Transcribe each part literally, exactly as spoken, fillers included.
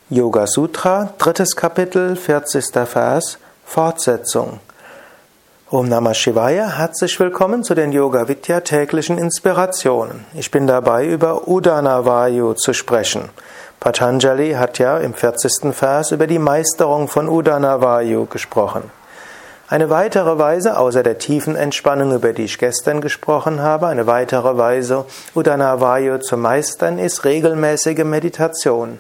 Yoga Sutra, drittes Kapitel, vierzigster Vers, Fortsetzung. Om Namah Shivaya, herzlich willkommen zu den Yoga Vidya täglichen Inspirationen. Ich bin dabei, über Udana Vayu zu sprechen. Patanjali hat ja im vierzigsten Vers über die Meisterung von Udana Vayu gesprochen. Eine weitere Weise, außer der tiefen Entspannung, über die ich gestern gesprochen habe, eine weitere Weise, Udana Vayu zu meistern, ist regelmäßige Meditation.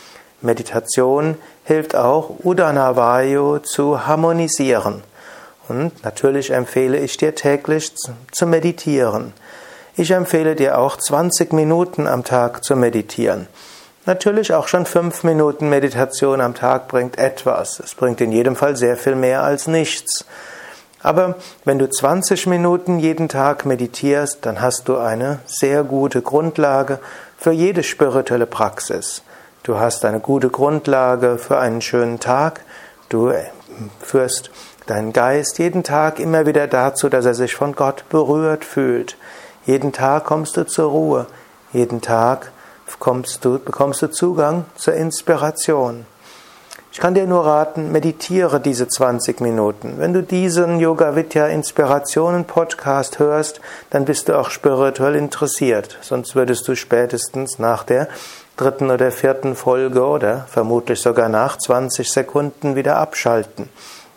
Meditation hilft auch, Udana Vayu zu harmonisieren. Und natürlich empfehle ich dir täglich zu meditieren. Ich empfehle dir auch zwanzig Minuten am Tag zu meditieren. Natürlich auch schon fünf Minuten Meditation am Tag bringt etwas. Es bringt in jedem Fall sehr viel mehr als nichts. Aber wenn du zwanzig Minuten jeden Tag meditierst, dann hast du eine sehr gute Grundlage für jede spirituelle Praxis. Du hast eine gute Grundlage für einen schönen Tag. Du führst deinen Geist jeden Tag immer wieder dazu, dass er sich von Gott berührt fühlt. Jeden Tag kommst du zur Ruhe. Jeden Tag kommst du, bekommst du Zugang zur Inspiration. Ich kann dir nur raten, meditiere diese zwanzig Minuten. Wenn du diesen Yoga Vidya Inspirationen Podcast hörst, dann bist du auch spirituell interessiert. Sonst würdest du spätestens nach der dritten oder vierten Folge oder vermutlich sogar nach zwanzig Sekunden wieder abschalten.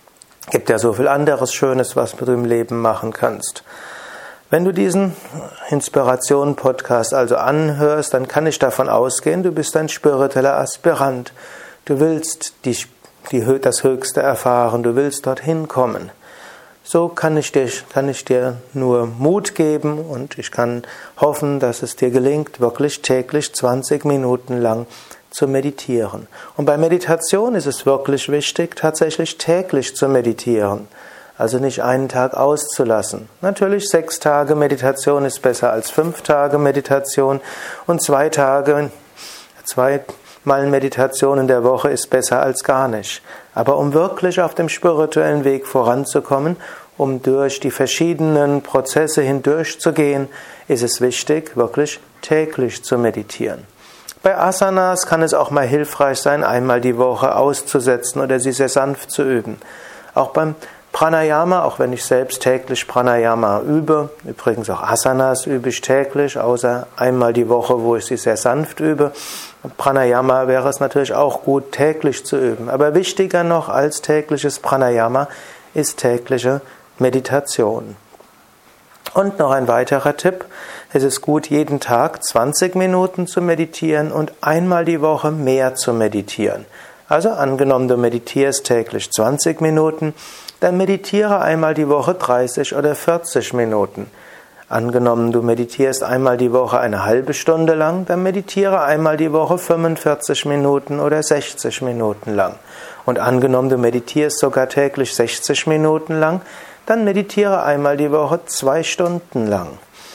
Gibt ja so viel anderes Schönes, was du im Leben machen kannst. Wenn du diesen Inspiration-Podcast also anhörst, dann kann ich davon ausgehen, du bist ein spiritueller Aspirant. Du willst die, die, das Höchste erfahren, du willst dorthin kommen. So kann ich, dir, kann ich dir nur Mut geben und ich kann hoffen, dass es dir gelingt, wirklich täglich zwanzig Minuten lang zu meditieren. Und bei Meditation ist es wirklich wichtig, tatsächlich täglich zu meditieren. Also nicht einen Tag auszulassen. Natürlich sechs Tage Meditation ist besser als fünf Tage Meditation und zwei Tage, zwei Mal Meditation in der Woche ist besser als gar nicht. Aber um wirklich auf dem spirituellen Weg voranzukommen, um durch die verschiedenen Prozesse hindurchzugehen, ist es wichtig, wirklich täglich zu meditieren. Bei Asanas kann es auch mal hilfreich sein, einmal die Woche auszusetzen oder sie sehr sanft zu üben. Auch beim Pranayama, auch wenn ich selbst täglich Pranayama übe, übrigens auch Asanas übe ich täglich, außer einmal die Woche, wo ich sie sehr sanft übe. Pranayama wäre es natürlich auch gut, täglich zu üben. Aber wichtiger noch als tägliches Pranayama ist tägliche Meditation. Und noch ein weiterer Tipp. Es ist gut, jeden Tag zwanzig Minuten zu meditieren und einmal die Woche mehr zu meditieren. Also angenommen, du meditierst täglich zwanzig Minuten, dann meditiere einmal die Woche dreißig oder vierzig Minuten. Angenommen, du meditierst einmal die Woche eine halbe Stunde lang, dann meditiere einmal die Woche fünfundvierzig Minuten oder sechzig Minuten lang. Und angenommen, du meditierst sogar täglich sechzig Minuten lang, dann meditiere einmal die Woche zwei Stunden lang.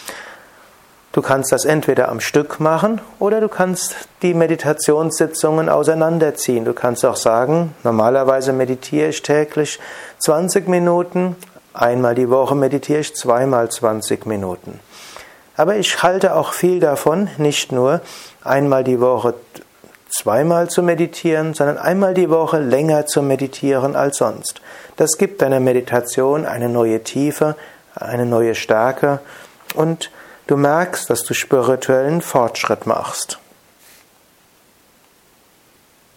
Du kannst das entweder am Stück machen oder du kannst die Meditationssitzungen auseinanderziehen. Du kannst auch sagen, normalerweise meditiere ich täglich zwanzig Minuten, einmal die Woche meditiere ich zweimal zwanzig Minuten. Aber ich halte auch viel davon, nicht nur einmal die Woche zweimal zu meditieren, sondern einmal die Woche länger zu meditieren als sonst. Das gibt deiner Meditation eine neue Tiefe, eine neue Stärke und du merkst, dass du spirituellen Fortschritt machst.